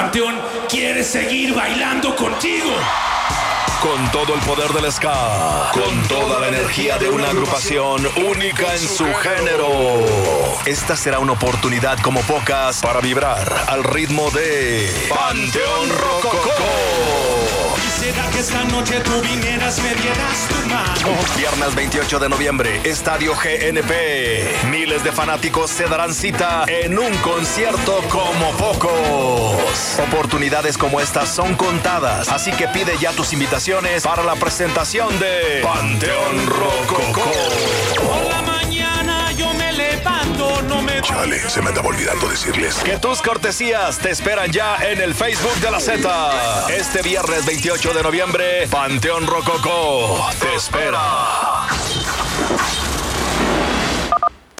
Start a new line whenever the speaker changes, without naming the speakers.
Panteón quiere seguir bailando contigo.
Con todo el poder del ska, con toda la energía de una agrupación única en su género. Esta será una oportunidad como pocas para vibrar al ritmo de Panteón Rococó.
Quisiera que esta noche tú vinieras, me dieras tu mano.
Viernes 28 de noviembre, Estadio GNP. Miles de fanáticos se darán cita en un concierto como pocos. Oportunidades como estas son contadas, así que pide ya tus invitaciones para la presentación de Panteón Rococó.
Por la mañana yo me levanto, no me...
Chale, se me andaba olvidando decirles
Que tus cortesías te esperan ya en el Facebook de la Z. Este viernes 28 de noviembre, Panteón Rococó te espera.